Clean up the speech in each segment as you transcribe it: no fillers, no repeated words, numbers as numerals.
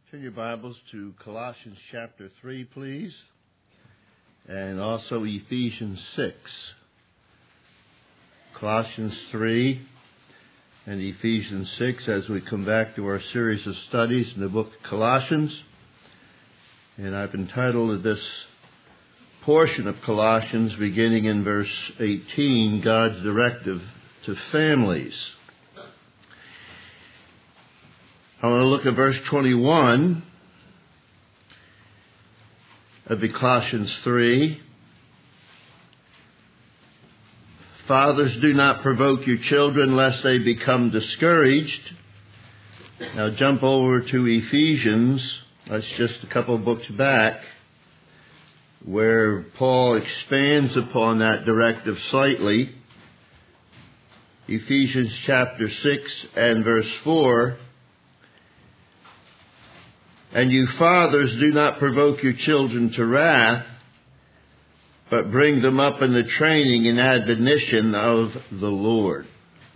Turn your Bibles to Colossians chapter 3, please, and also Ephesians 6. Colossians 3 and Ephesians 6 as we come back to our series of studies in the book of Colossians. And I've entitled this portion of Colossians, beginning in verse 18, God's directive to families. I want to look at verse 21 of Colossians 3. Fathers, do not provoke your children lest they become discouraged. Now jump over to Ephesians. That's just a couple of books back, where Paul expands upon that directive slightly. Ephesians chapter 6 and verse 4. And you fathers, do not provoke your children to wrath, but bring them up in the training and admonition of the Lord.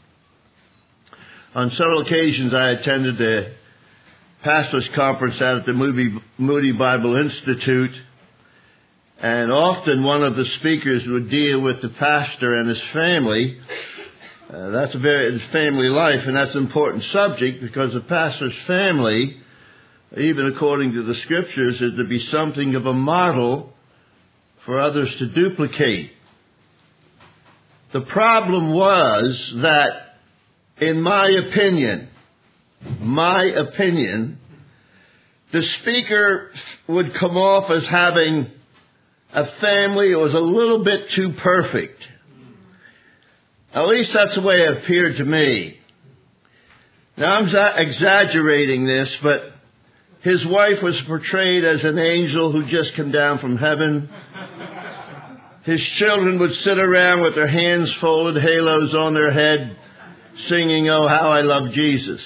On several occasions I attended a pastor's conference out at the Moody Bible Institute, and often one of the speakers would deal with the pastor and his family. That's his family life, and that's an important subject because the pastor's family, even according to the scriptures, is to be something of a model for others to duplicate. The problem was that, in my opinion, the speaker would come off as having a family that was a little bit too perfect. At least that's the way it appeared to me. Now, I'm exaggerating this, but his wife was portrayed as an angel who just came down from heaven. His children would sit around with their hands folded, halos on their head, singing, "Oh, how I love Jesus."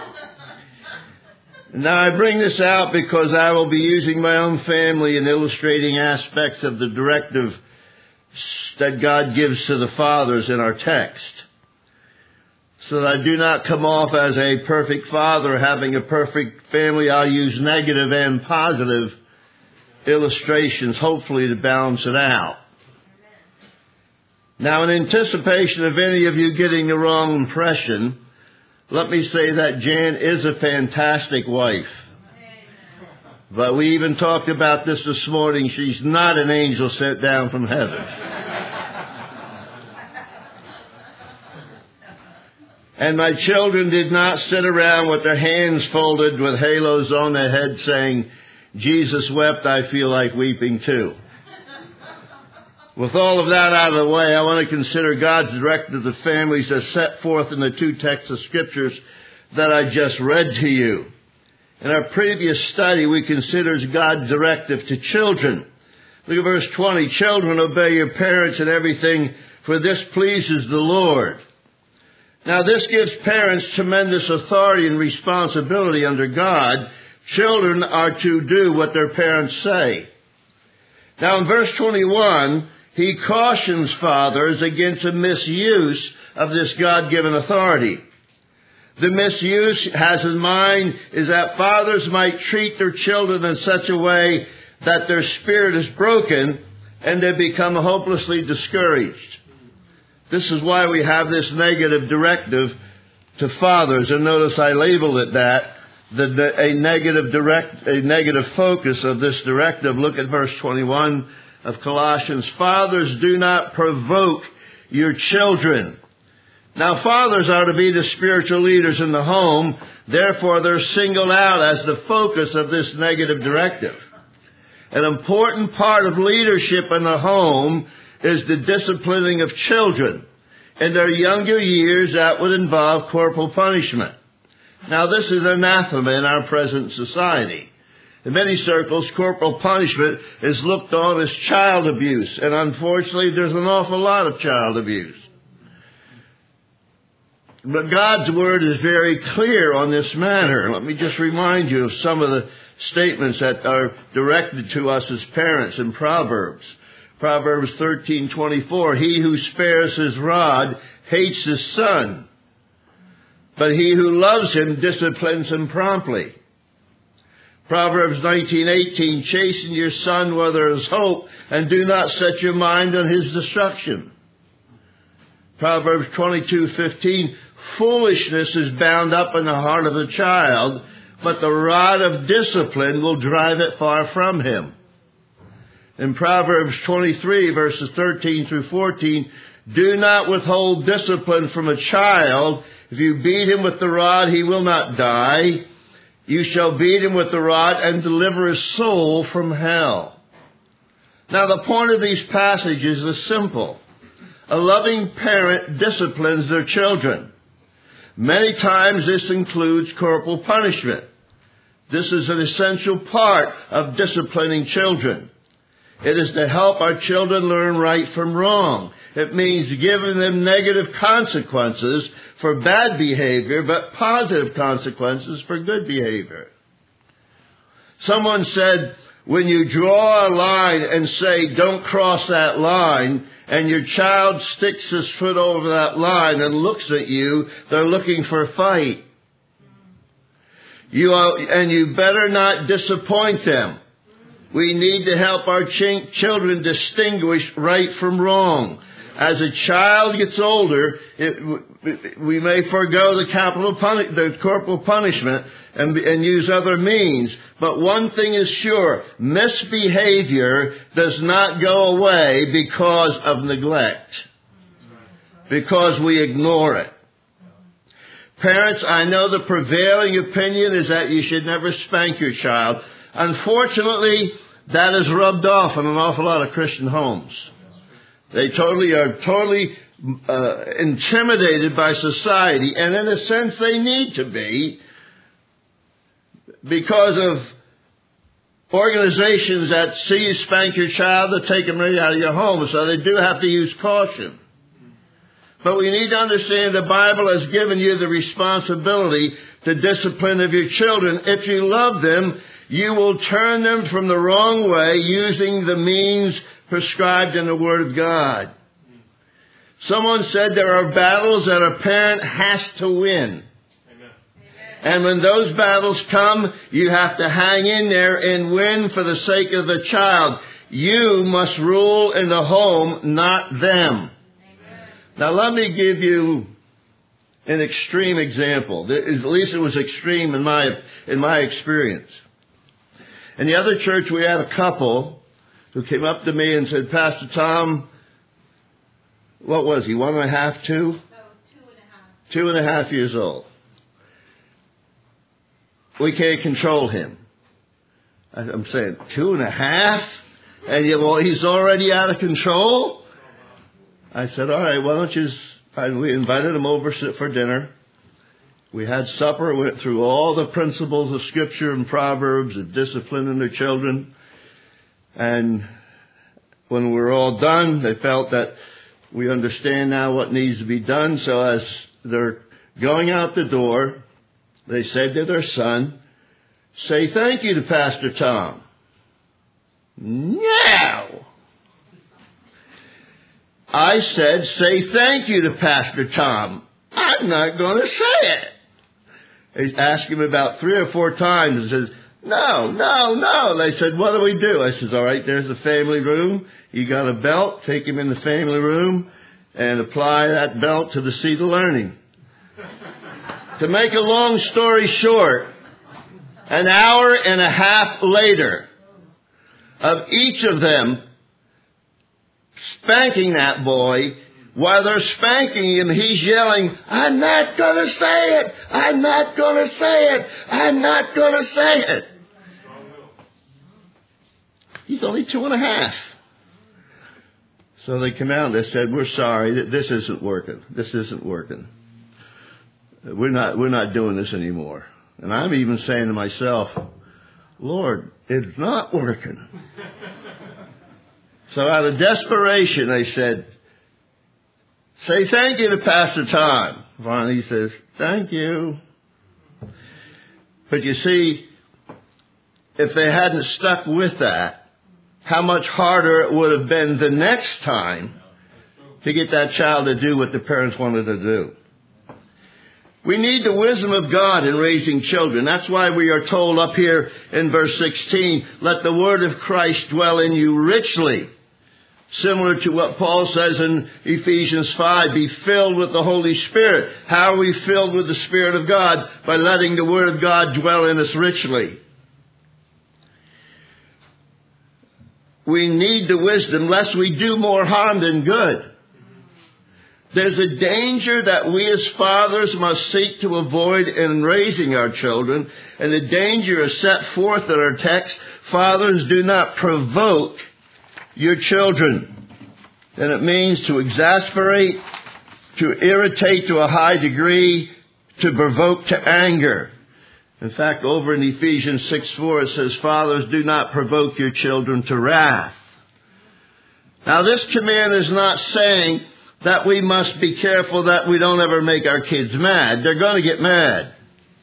Now, I bring this out because I will be using my own family in illustrating aspects of the directive that God gives to the fathers in our text, so that I do not come off as a perfect father having a perfect family. I'll use negative and positive illustrations, hopefully to balance it out. Now, in anticipation of any of you getting the wrong impression, let me say that Jan is a fantastic wife. But we even talked about this morning. She's not an angel sent down from heaven. And my children did not sit around with their hands folded with halos on their head saying, "Jesus wept, I feel like weeping too." With all of that out of the way, I want to consider God's directive to families as set forth in the two texts of scriptures that I just read to you. In our previous study, we considered God's directive to children. Look at verse 20. Children, obey your parents in everything, for this pleases the Lord. Now, this gives parents tremendous authority and responsibility under God. Children are to do what their parents say. Now, in verse 21, he cautions fathers against a misuse of this God-given authority. The misuse has in mind is that fathers might treat their children in such a way that their spirit is broken and they become hopelessly discouraged. This is why we have this negative directive to fathers. And notice I labeled it that, a negative focus of this directive. Look at verse 21 of Colossians. Fathers, do not provoke your children. Now, fathers are to be the spiritual leaders in the home. Therefore, they're singled out as the focus of this negative directive. An important part of leadership in the home is the disciplining of children. In their younger years, that would involve corporal punishment. Now, this is anathema in our present society. In many circles, corporal punishment is looked on as child abuse, and unfortunately, there's an awful lot of child abuse. But God's Word is very clear on this matter. Let me just remind you of some of the statements that are directed to us as parents in Proverbs. Proverbs 13:24, he who spares his rod hates his son, but he who loves him disciplines him promptly. Proverbs 19:18, chasten your son while there is hope, and do not set your mind on his destruction. Proverbs 22:15, foolishness is bound up in the heart of the child, but the rod of discipline will drive it far from him. In Proverbs 23, verses 13 through 14, do not withhold discipline from a child. If you beat him with the rod, he will not die. You shall beat him with the rod and deliver his soul from hell. Now, the point of these passages is simple. A loving parent disciplines their children. Many times this includes corporal punishment. This is an essential part of disciplining children. It is to help our children learn right from wrong. It means giving them negative consequences for bad behavior, but positive consequences for good behavior. Someone said, when you draw a line and say, don't cross that line, and your child sticks his foot over that line and looks at you, they're looking for a fight. And you better not disappoint them. We need to help our children distinguish right from wrong. As a child gets older, we may forego the corporal punishment and use other means. But one thing is sure, misbehavior does not go away because of neglect, because we ignore it. Parents, I know the prevailing opinion is that you should never spank your child. Unfortunately, that is rubbed off in an awful lot of Christian homes. They are totally intimidated by society, and in a sense they need to be, because of organizations that see you spank your child, they take them right out of your home, so they do have to use caution. But we need to understand the Bible has given you the responsibility to discipline of your children. If you love them, you will turn them from the wrong way using the means prescribed in the Word of God. Someone said there are battles that a parent has to win. Amen. And when those battles come, you have to hang in there and win for the sake of the child. You must rule in the home, not them. Amen. Now let me give you an extreme example. At least it was extreme in my experience. In the other church, we had a couple who came up to me and said, Pastor Tom, what was he, 1.5, 2? No, 2.5. 2.5 years old. We can't control him. I'm saying, 2.5? And he's already out of control? I said, all right, why don't you... We invited him over for dinner. We had supper, went through all the principles of Scripture and Proverbs of disciplining their children. And when we were all done, they felt that we understand now what needs to be done. So as they're going out the door, they said to their son, say thank you to Pastor Tom. No! I said, say thank you to Pastor Tom. I'm not going to say it. I asked him about 3 or 4 times and says, no. They said, what do we do? I says, all right, there's the family room. You got a belt. Take him in the family room and apply that belt to the seat of learning. To make a long story short, an hour and a half later of each of them spanking that boy, while they're spanking him, he's yelling, I'm not going to say it. I'm not going to say it. I'm not going to say it. He's only 2.5. So they come out and they said, we're sorry, this isn't working. This isn't working. We're not doing this anymore. And I'm even saying to myself, Lord, it's not working. So out of desperation, I said, say thank you to Pastor Tom. Finally he says, thank you. But you see, if they hadn't stuck with that, how much harder it would have been the next time to get that child to do what the parents wanted to do. We need the wisdom of God in raising children. That's why we are told up here in verse 16, let the word of Christ dwell in you richly. Similar to what Paul says in Ephesians 5, be filled with the Holy Spirit. How are we filled with the Spirit of God? By letting the Word of God dwell in us richly. We need the wisdom lest we do more harm than good. There's a danger that we as fathers must seek to avoid in raising our children, and the danger is set forth in our text. Fathers, do not provoke your children. And it means to exasperate, to irritate to a high degree, to provoke to anger. In fact, over in Ephesians 6:4 it says, fathers, do not provoke your children to wrath. Now this command is not saying that we must be careful that we don't ever make our kids mad. They're going to get mad.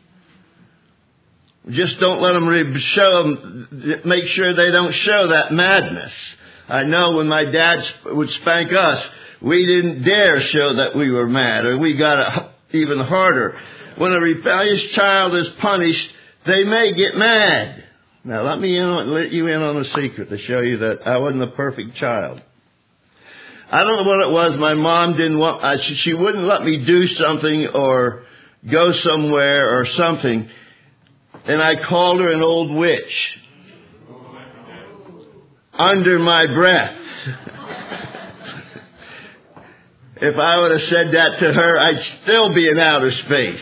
Just don't let them make sure they don't show that madness. I know when my dad would spank us, we didn't dare show that we were mad, or we got it even harder. When a rebellious child is punished, they may get mad. Now let you in on a secret to show you that I wasn't a perfect child. I don't know what it was. My mom didn't want, she wouldn't let me do something or go somewhere or something. And I called her an old witch. Under my breath. If I would have said that to her, I'd still be in outer space.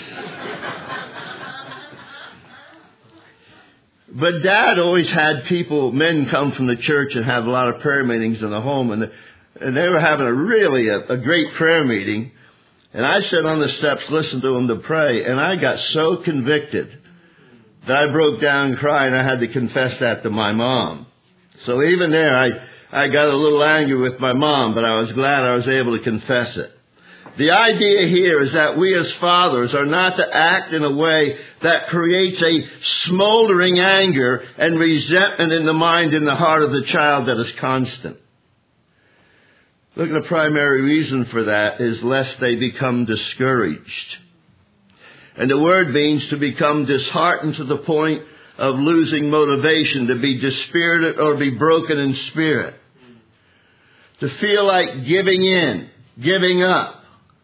But Dad always had men come from the church and have a lot of prayer meetings in the home. And they were having a great prayer meeting. And I sat on the steps, listened to them to pray. And I got so convicted that I broke down crying. I had to confess that to my mom. So even there, I got a little angry with my mom, but I was glad I was able to confess it. The idea here is that we as fathers are not to act in a way that creates a smoldering anger and resentment in the mind and the heart of the child that is constant. Look, the primary reason for that is lest they become discouraged. And the word means to become disheartened to the point of losing motivation, to be dispirited or be broken in spirit. To feel like giving in, giving up.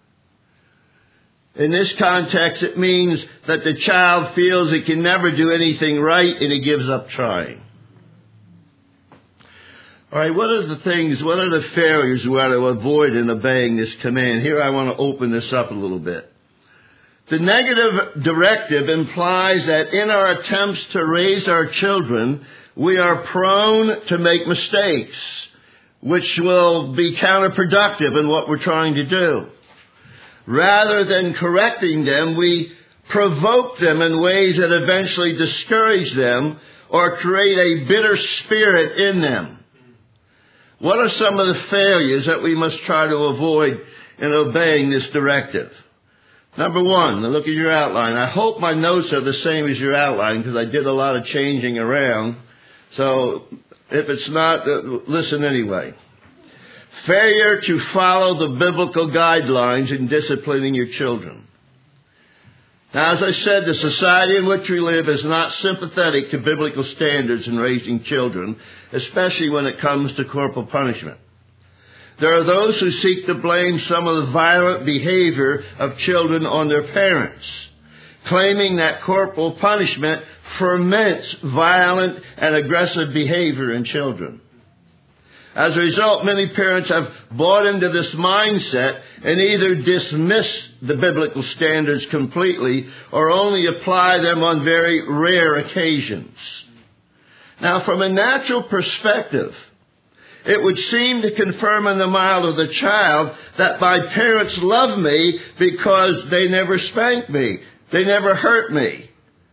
In this context, it means that the child feels he can never do anything right and he gives up trying. All right, what are the failures we ought to avoid in obeying this command? Here I want to open this up a little bit. The negative directive implies that in our attempts to raise our children, we are prone to make mistakes, which will be counterproductive in what we're trying to do. Rather than correcting them, we provoke them in ways that eventually discourage them or create a bitter spirit in them. What are some of the failures that we must try to avoid in obeying this directive? Number one, look at your outline. I hope my notes are the same as your outline because I did a lot of changing around. So if it's not, listen anyway. Failure to follow the biblical guidelines in disciplining your children. Now, as I said, the society in which we live is not sympathetic to biblical standards in raising children, especially when it comes to corporal punishment. There are those who seek to blame some of the violent behavior of children on their parents, claiming that corporal punishment ferments violent and aggressive behavior in children. As a result, many parents have bought into this mindset and either dismiss the biblical standards completely or only apply them on very rare occasions. Now, from a natural perspective, it would seem to confirm in the mind of the child that my parents love me because they never spanked me. They never hurt me.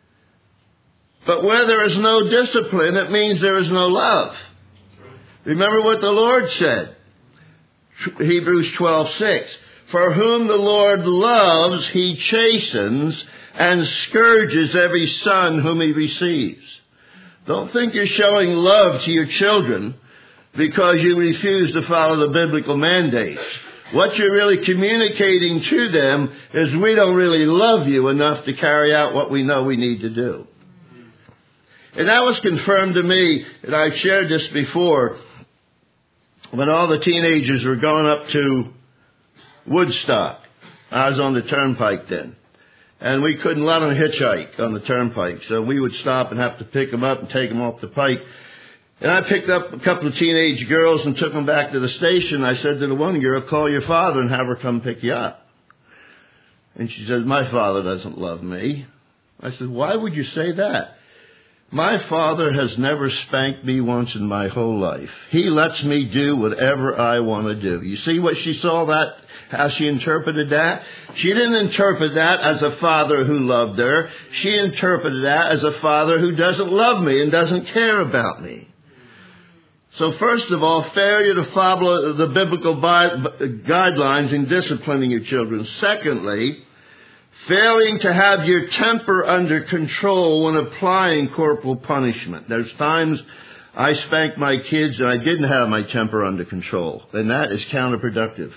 But where there is no discipline, it means there is no love. Remember what the Lord said. Hebrews 12:6. For whom the Lord loves, he chastens and scourges every son whom he receives. Don't think you're showing love to your children because you refuse to follow the biblical mandates, What you're really communicating to them is we don't really love you enough to carry out what we know we need to do. And that was confirmed to me, and I've shared this before, when all the teenagers were going up to Woodstock. I was on the turnpike then. And we couldn't let them hitchhike on the turnpike. So we would stop and have to pick them up and take them off the pike. And I picked up a couple of teenage girls and took them back to the station. I said to the one girl, call your father and have her come pick you up. And she said, my father doesn't love me. I said, why would you say that? My father has never spanked me once in my whole life. He lets me do whatever I want to do. You see what she saw that, how she interpreted that? She didn't interpret that as a father who loved her. She interpreted that as a father who doesn't love me and doesn't care about me. So first of all, failure to follow the biblical guidelines in disciplining your children. Secondly, failing to have your temper under control when applying corporal punishment. There's times I spanked my kids and I didn't have my temper under control, and that is counterproductive.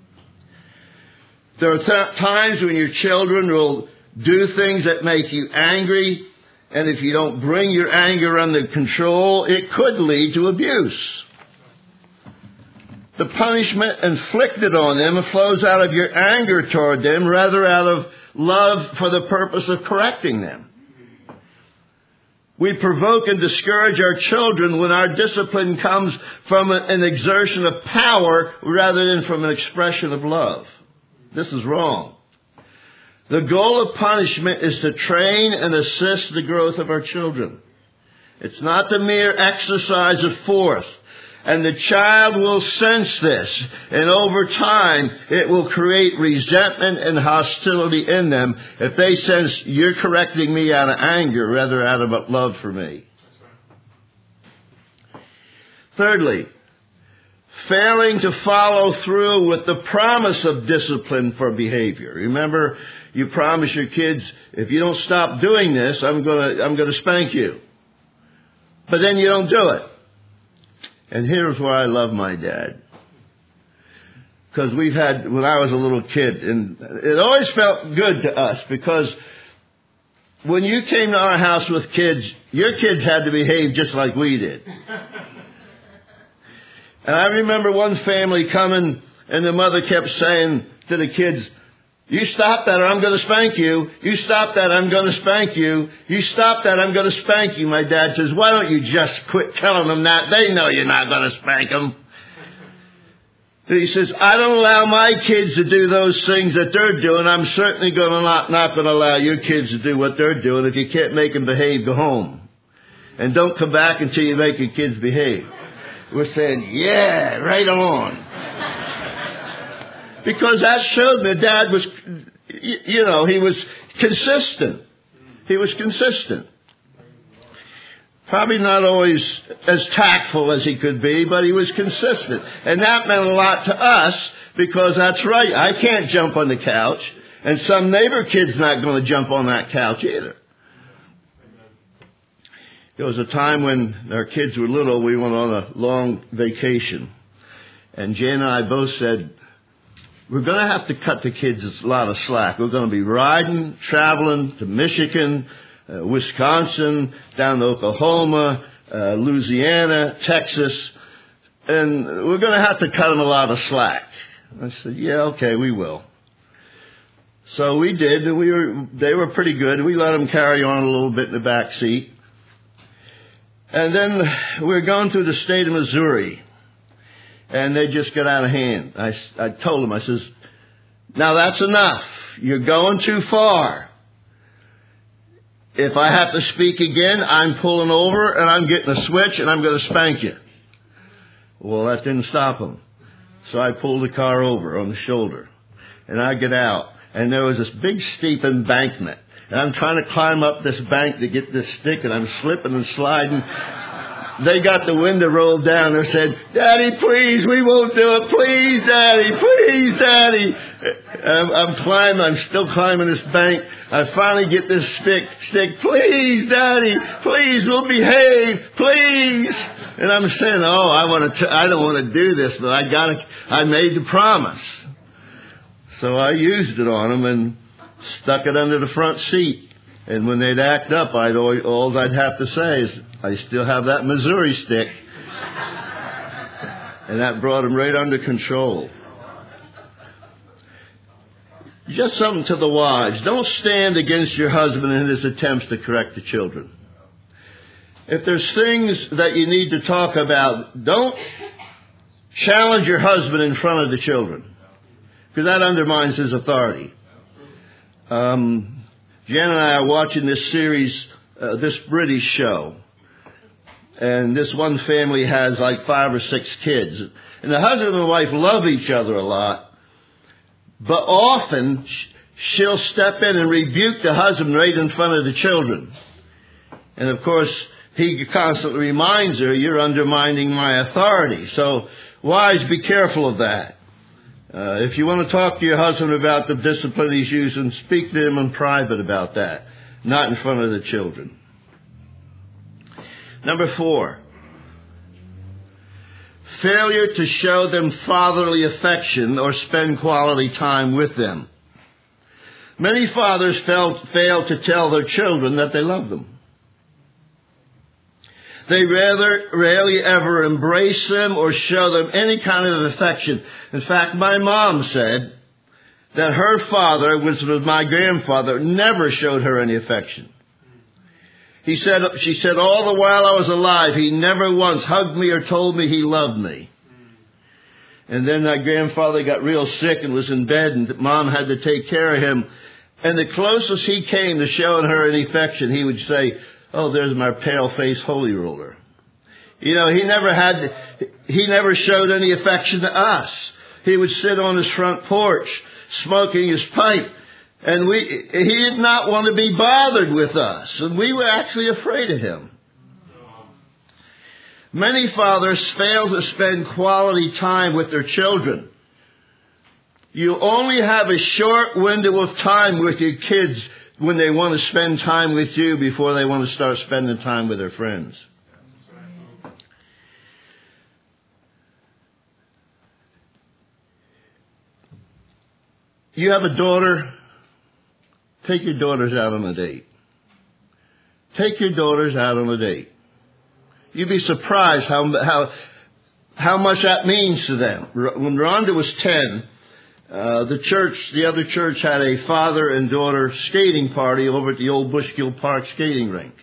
There are times when your children will do things that make you angry, and if you don't bring your anger under control, it could lead to abuse. The punishment inflicted on them flows out of your anger toward them rather out of love for the purpose of correcting them. We provoke and discourage our children when our discipline comes from an exertion of power rather than from an expression of love. This is wrong. The goal of punishment is to train and assist the growth of our children. It's not the mere exercise of force. And the child will sense this. And over time, it will create resentment and hostility in them if they sense you're correcting me out of anger rather out of love for me. Thirdly, failing to follow through with the promise of discipline for behavior. Remember, you promise your kids, if you don't stop doing this, I'm going to spank you. But then you don't do it. And here's where I love my dad. Because we've had, when I was a little kid, and it always felt good to us because when you came to our house with kids, your kids had to behave just like we did. And I remember one family coming and the mother kept saying to the kids, you stop that or I'm going to spank you. You stop that, I'm going to spank you. You stop that, I'm going to spank you. My dad says, why don't you just quit telling them that? They know you're not going to spank them. He says, I don't allow my kids to do those things that they're doing. I'm certainly not going to allow your kids to do what they're doing. If you can't make them behave, go home. And don't come back until you make your kids behave. We're saying, yeah, right on. Because that showed me Dad was, he was consistent. He was consistent. Probably not always as tactful as he could be, but he was consistent. And that meant a lot to us because that's right. I can't jump on the couch. And some neighbor kid's not going to jump on that couch either. There was a time when our kids were little, we went on a long vacation. And Jan and I both said, we're going to have to cut the kids a lot of slack. We're going to be riding, traveling to Michigan, Wisconsin, down to Oklahoma, Louisiana, Texas. And we're going to have to cut them a lot of slack. I said, yeah, okay, we will. So we did. They were pretty good. We let them carry on a little bit in the back seat. And then we were going through the state of Missouri. And they just got out of hand. I told them, I says, now that's enough. You're going too far. If I have to speak again, I'm pulling over and I'm getting a switch and I'm going to spank you. Well, that didn't stop them. So I pulled the car over on the shoulder. And I get out. And there was this big steep embankment. And I'm trying to climb up this bank to get this stick and I'm slipping and sliding. They got the window rolled down. They said, Daddy, please, we won't do it. Please, Daddy, please, Daddy. I'm still climbing this bank. I finally get this stick. Please, Daddy, please, we'll behave, please. And I'm saying, I don't want to do this, but I made the promise. So I used it on them and stuck it under the front seat. And when they'd act up, all I'd have to say is, I still have that Missouri stick. And that brought them right under control. Just something to the wives. Don't stand against your husband in his attempts to correct the children. If there's things that you need to talk about, don't challenge your husband in front of the children, because that undermines his authority. Jan and I are watching this series, this British show. And this one family has like 5 or 6 kids. And the husband and wife love each other a lot. But often, she'll step in and rebuke the husband right in front of the children. And of course, he constantly reminds her, you're undermining my authority. So, wives, be careful of that. If you want to talk to your husband about the discipline he's using, speak to him in private about that, not in front of the children. Number 4, failure to show them fatherly affection or spend quality time with them. Many fathers fail to tell their children that they love them. They rarely ever embrace them or show them any kind of affection. In fact, my mom said that her father, which was my grandfather, never showed her any affection. She said, all the while I was alive, he never once hugged me or told me he loved me. And then my grandfather got real sick and was in bed, and Mom had to take care of him. And the closest he came to showing her any affection, he would say, oh, there's my pale-faced holy roller. You know, he never showed any affection to us. He would sit on his front porch, smoking his pipe. And he did not want to be bothered with us. And we were actually afraid of him. Many fathers fail to spend quality time with their children. You only have a short window of time with your kids when they want to spend time with you before they want to start spending time with their friends. You have a daughter. Take your daughters out on a date. Take your daughters out on a date. You'd be surprised how much that means to them. When Rhonda was 10, the other church had a father and daughter skating party over at the old Bushkill Park skating rink.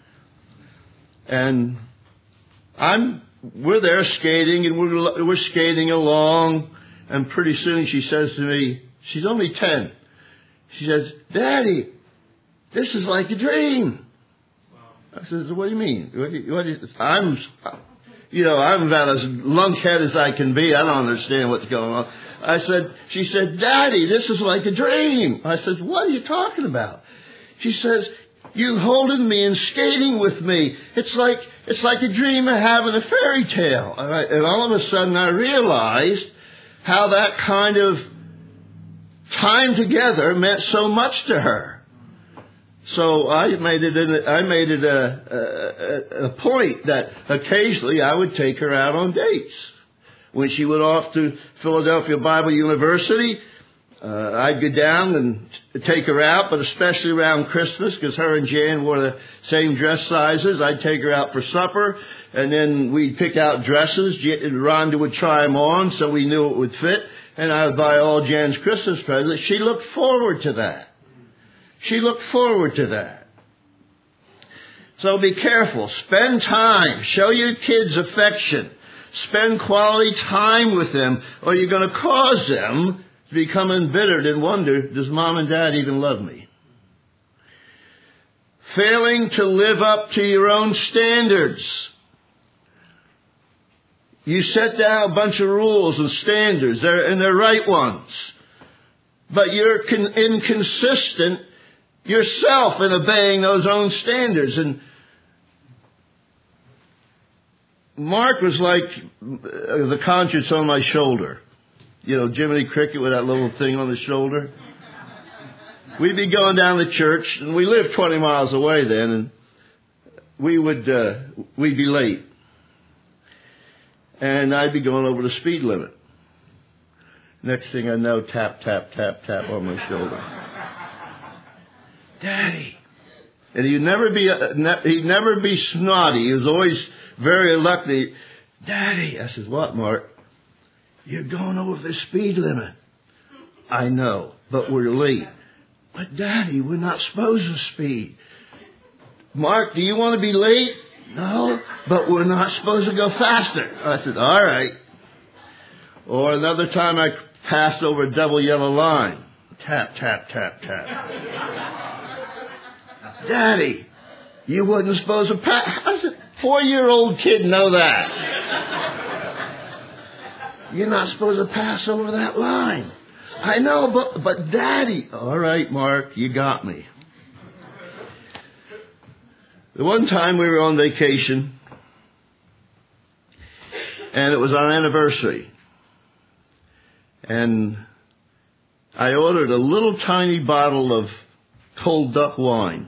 And we're there skating, and we're skating along, and pretty soon she says to me, she's only 10. She says, Daddy, this is like a dream. I says, what do you mean? I'm about as lunkhead as I can be. I don't understand what's going on. She said, Daddy, this is like a dream. I said, what are you talking about? She says, you holding me and skating with me. It's like a dream of having a fairy tale. And all of a sudden I realized how that kind of time together meant so much to her. So I made it a point that occasionally I would take her out on dates. When she went off to Philadelphia Bible University, I'd go down and take her out, but especially around Christmas, because her and Jan wore the same dress sizes. I'd take her out for supper, and then we'd pick out dresses. Rhonda would try them on so we knew it would fit, and I would buy all Jan's Christmas presents. She looked forward to that. She looked forward to that. So be careful. Spend time. Show your kids affection. Spend quality time with them, or you're going to cause them to become embittered and wonder, does Mom and Dad even love me? Failing to live up to your own standards. You set down a bunch of rules and standards, and they're right ones. But you're inconsistent yourself in obeying those own standards. And Mark was like the conscience on my shoulder. You know, Jiminy Cricket with that little thing on the shoulder. We'd be going down to church, and we lived 20 miles away then, and we'd be late. And I'd be going over the speed limit. Next thing I know, tap, tap, tap, tap on my shoulder. Daddy. And he'd never be snotty. He was always very reluctant. Daddy. I says, what, Mark? You're going over the speed limit. I know, but we're late. But Daddy, we're not supposed to speed. Mark, do you want to be late? No, but we're not supposed to go faster. I said, all right. Or another time I passed over a double yellow line. Tap, tap, tap, tap. Daddy, you wasn't supposed to pass. I said, 4-year-old kid know that. You're not supposed to pass over that line. I know, but Daddy. All right, Mark, you got me. The one time we were on vacation, and it was our anniversary. And I ordered a little tiny bottle of cold duck wine.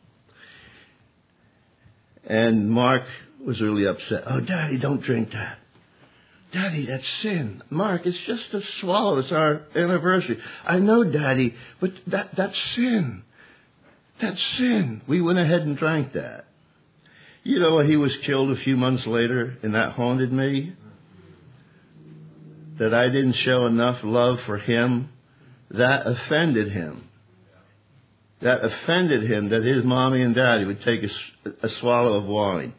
And Mark was really upset. Oh, Daddy, don't drink that. Daddy, that's sin. Mark, it's just a swallow. It's our anniversary. I know, Daddy, but that's sin. That's sin. We went ahead and drank that. You know, he was killed a few months later, and that haunted me. That I didn't show enough love for him. That offended him. That offended him that his mommy and daddy would take a swallow of wine.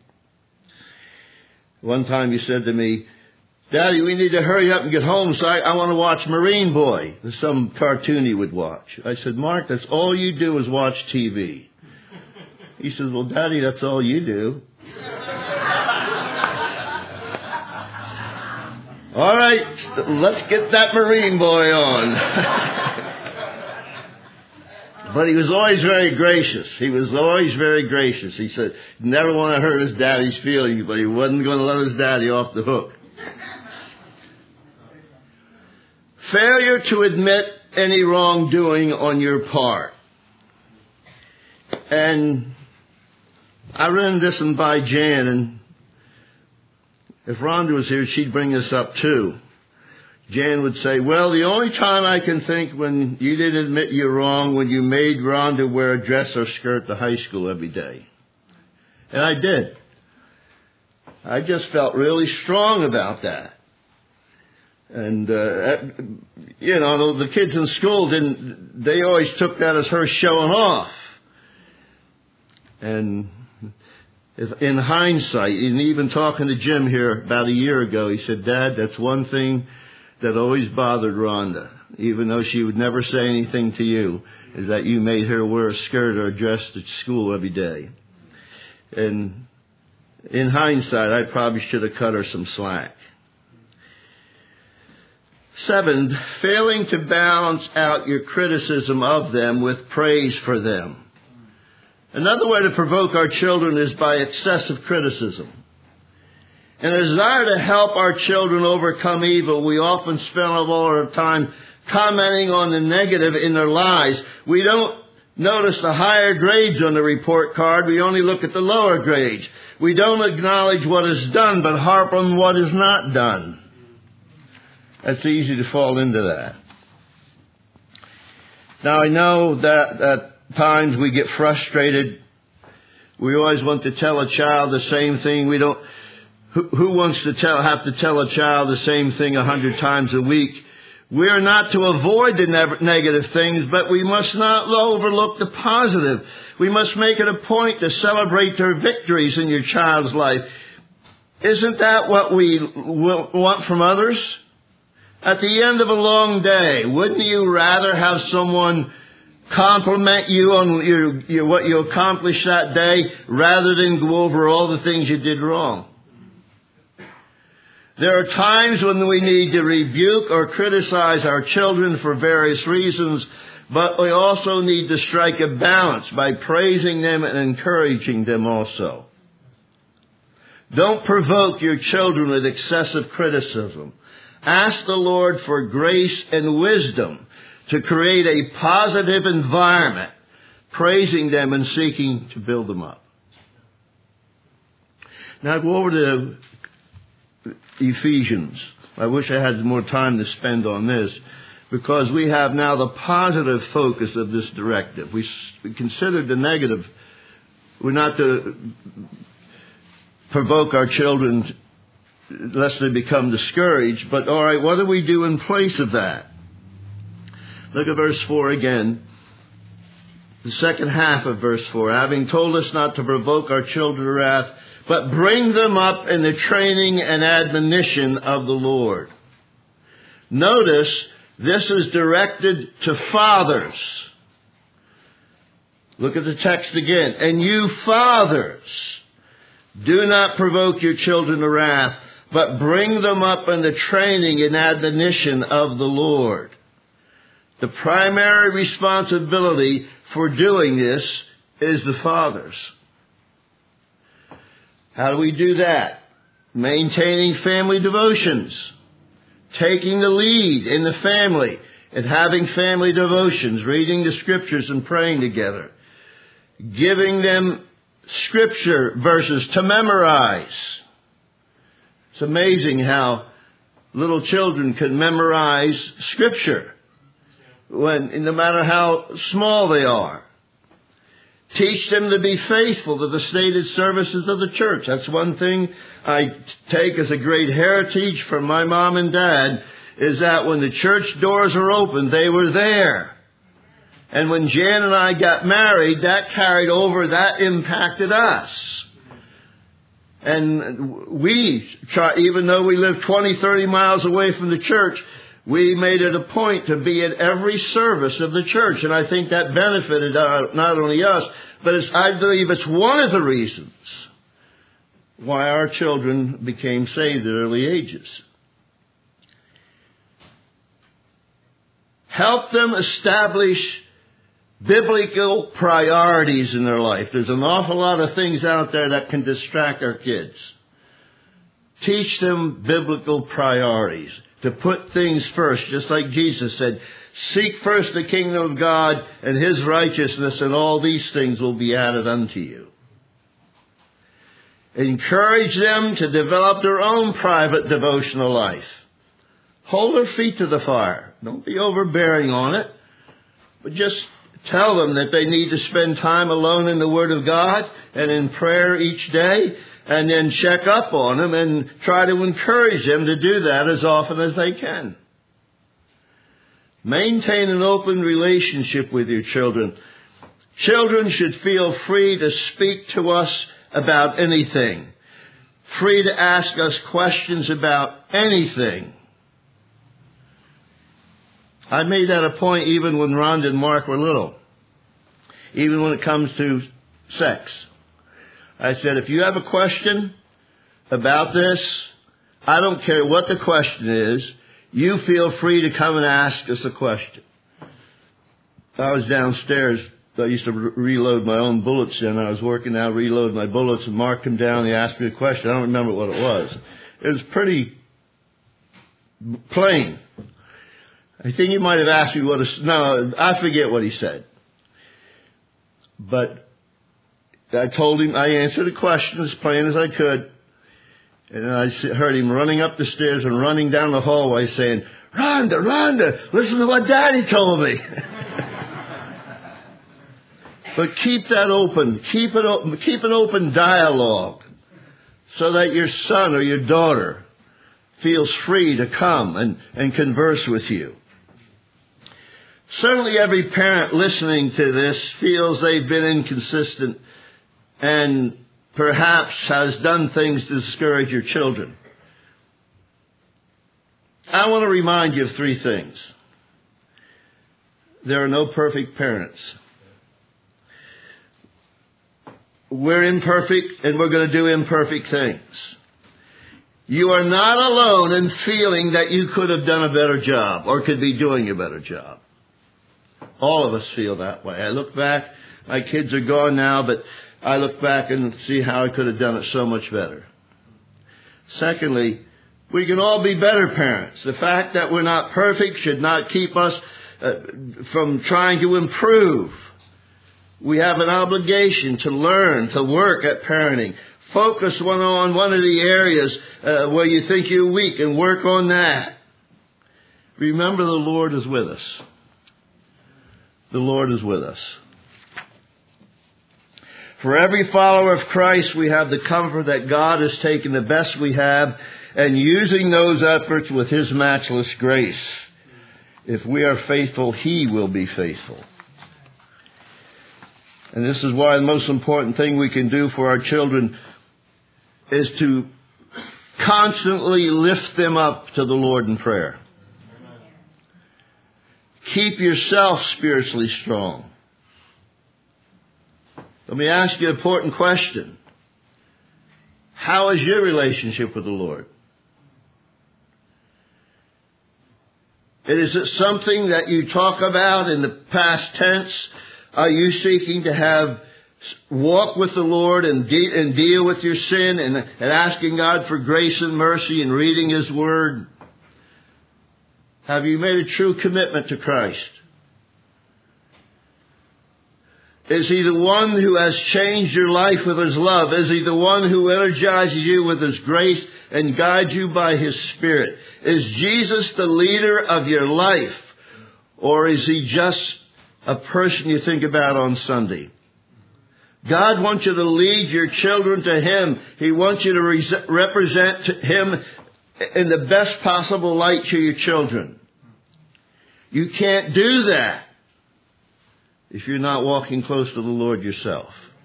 One time he said to me, Daddy, we need to hurry up and get home, so I want to watch Marine Boy. There's some cartoon he would watch. I said, Mark, that's all you do is watch TV. He says, well, Daddy, that's all you do. All right, let's get that Marine Boy on. But he was always very gracious. He was always very gracious. He said, never want to hurt his daddy's feelings, but he wasn't going to let his daddy off the hook. Failure to admit any wrongdoing on your part. And I ran this one by Jan, and if Rhonda was here, she'd bring this up too. Jan would say, well, the only time I can think when you didn't admit you're wrong when you made Rhonda wear a dress or skirt to high school every day. And I did. I just felt really strong about that. And, you know, the kids in school they always took that as her showing off. And in hindsight, and even talking to Jim here about a year ago, he said, Dad, that's one thing that always bothered Rhonda, even though she would never say anything to you, is that you made her wear a skirt or a dress to school every day. And in hindsight, I probably should have cut her some slack. 7, failing to balance out your criticism of them with praise for them. Another way to provoke our children is by excessive criticism. In a desire to help our children overcome evil, we often spend all our time commenting on the negative in their lives. We don't notice the higher grades on the report card. We only look at the lower grades. We don't acknowledge what is done, but harp on what is not done. It's easy to fall into that. Now, I know that at times we get frustrated. We always want to tell a child the same thing. Who wants to have to tell a child the same thing 100 times a week? We're not to avoid the negative things, but we must not overlook the positive. We must make it a point to celebrate their victories in your child's life. Isn't that what we want from others? At the end of a long day, wouldn't you rather have someone compliment you on what you accomplished that day rather than go over all the things you did wrong? There are times when we need to rebuke or criticize our children for various reasons, but we also need to strike a balance by praising them and encouraging them also. Don't provoke your children with excessive criticism. Ask the Lord for grace and wisdom to create a positive environment, praising them and seeking to build them up. Now go over to Ephesians. I wish I had more time to spend on this, because we have now the positive focus of this directive. We considered the negative. We're not to provoke our children lest they become discouraged, but all right, what do we do in place of that? Look at verse 4 again. The second half of verse 4. Having told us not to provoke our children to wrath, but bring them up in the training and admonition of the Lord. Notice, this is directed to fathers. Look at the text again. And you fathers, do not provoke your children to wrath, but bring them up in the training and admonition of the Lord. The primary responsibility for doing this is the fathers. How do we do that? Maintaining family devotions. Taking the lead in the family and having family devotions. Reading the scriptures and praying together. Giving them scripture verses to memorize. It's amazing how little children can memorize scripture, no matter how small they are. Teach them to be faithful to the stated services of the church. That's one thing I take as a great heritage from my mom and dad, is that when the church doors are open, they were there. And when Jan and I got married, that carried over, that impacted us. And we try, even though we lived 20, 30 miles away from the church, we made it a point to be at every service of the church. And I think that benefited not only us, but I believe it's one of the reasons why our children became saved at early ages. Help them establish biblical priorities in their life. There's an awful lot of things out there that can distract our kids. Teach them biblical priorities. To put things first, just like Jesus said, seek first the kingdom of God and His righteousness, and all these things will be added unto you. Encourage them to develop their own private devotional life. Hold their feet to the fire. Don't be overbearing on it, but just tell them that they need to spend time alone in the Word of God and in prayer each day, and then check up on them and try to encourage them to do that as often as they can. Maintain an open relationship with your children. Children should feel free to speak to us about anything. Free to ask us questions about anything. I made that a point even when Rhonda and Mark were little. Even when it comes to sex. I said, if you have a question about this, I don't care what the question is, you feel free to come and ask us a question. I was downstairs. I used to reload my own bullets, and I was working out, reload my bullets, and Mark came down and he asked me a question. I don't remember what it was. It was pretty plain. I think he might have asked me no, I forget what he said. But I told him, I answered the question as plain as I could. And I heard him running up the stairs and running down the hallway saying, Rhonda, listen to what Daddy told me. But keep that open. Keep an open dialogue so that your son or your daughter feels free to come and converse with you. Certainly every parent listening to this feels they've been inconsistent and perhaps has done things to discourage your children. I want to remind you of three things. There are no perfect parents. We're imperfect and we're going to do imperfect things. You are not alone in feeling that you could have done a better job or could be doing a better job. All of us feel that way. I look back, my kids are gone now, but I look back and see how I could have done it so much better. Secondly, we can all be better parents. The fact that we're not perfect should not keep us from trying to improve. We have an obligation to learn, to work at parenting. Focus on one of the areas where you think you're weak and work on that. Remember, the Lord is with us. The Lord is with us. For every follower of Christ, we have the comfort that God has taken the best we have and using those efforts with His matchless grace. If we are faithful, He will be faithful. And this is why the most important thing we can do for our children is to constantly lift them up to the Lord in prayer. Keep yourself spiritually strong. Let me ask you an important question. How is your relationship with the Lord? Is it something that you talk about in the past tense? Are you seeking to walk with the Lord and deal with your sin and asking God for grace and mercy and reading His Word? Have you made a true commitment to Christ? Is He the one who has changed your life with His love? Is He the one who energizes you with His grace and guides you by His Spirit? Is Jesus the leader of your life? Or is He just a person you think about on Sunday? God wants you to lead your children to Him. He wants you to represent Him in the best possible light to your children. You can't do that if you're not walking close to the Lord yourself.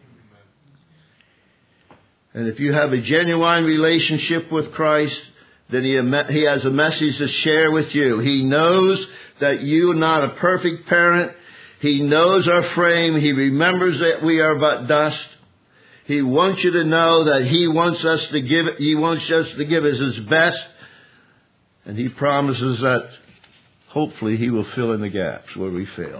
And if you have a genuine relationship with Christ, then He has a message to share with you. He knows that you're not a perfect parent. He knows our frame. He remembers that we are but dust. He wants you to know that He wants us to give us His best. And He promises that hopefully He will fill in the gaps where we fail.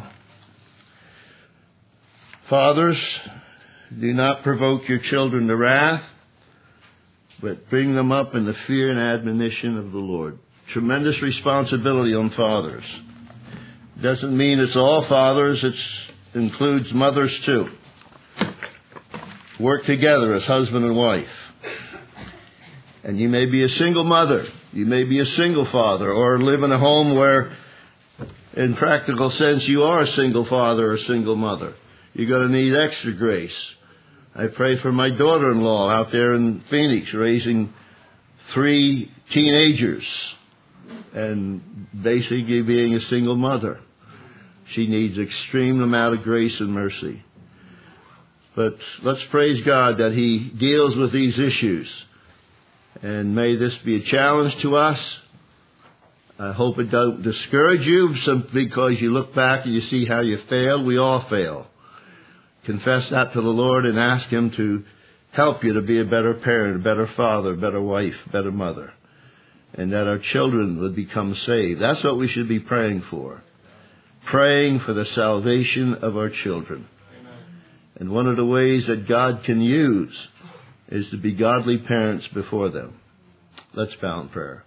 Fathers, do not provoke your children to wrath, but bring them up in the fear and admonition of the Lord. Tremendous responsibility on fathers. Doesn't mean it's all fathers. It includes mothers too. Work together as husband and wife. And you may be a single mother. You may be a single father, or live in a home where, in practical sense, you are a single father or a single mother. You're going to need extra grace. I pray for my daughter-in-law out there in Phoenix, raising 3 teenagers and basically being a single mother. She needs extreme amount of grace and mercy. But let's praise God that He deals with these issues. And may this be a challenge to us. I hope it don't discourage you because you look back and you see how you failed. We all fail. Confess that to the Lord and ask Him to help you to be a better parent, a better father, a better wife, a better mother. And that our children would become saved. That's what we should be praying for. Praying for the salvation of our children. Amen. And one of the ways that God can use is to be godly parents before them. Let's bow in prayer.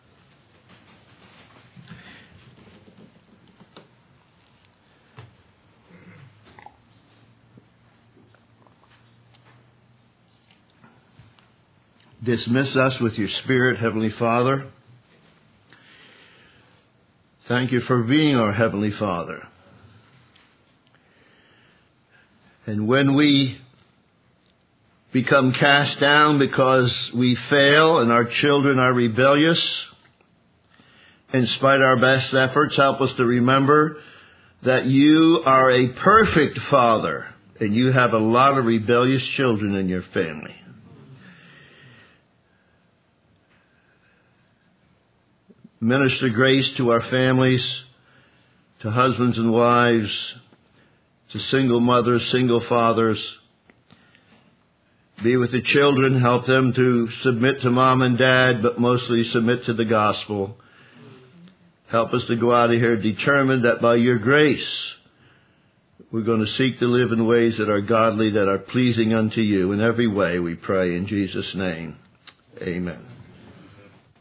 Dismiss us with your Spirit, Heavenly Father. Thank you for being our Heavenly Father. And when we become cast down because we fail and our children are rebellious, in spite of our best efforts, help us to remember that you are a perfect Father and you have a lot of rebellious children in your family. Minister grace to our families, to husbands and wives, to single mothers, single fathers. Be with the children, help them to submit to mom and dad, but mostly submit to the gospel. Help us to go out of here determined that by your grace, we're going to seek to live in ways that are godly, that are pleasing unto you. In every way we pray in Jesus' name. Amen.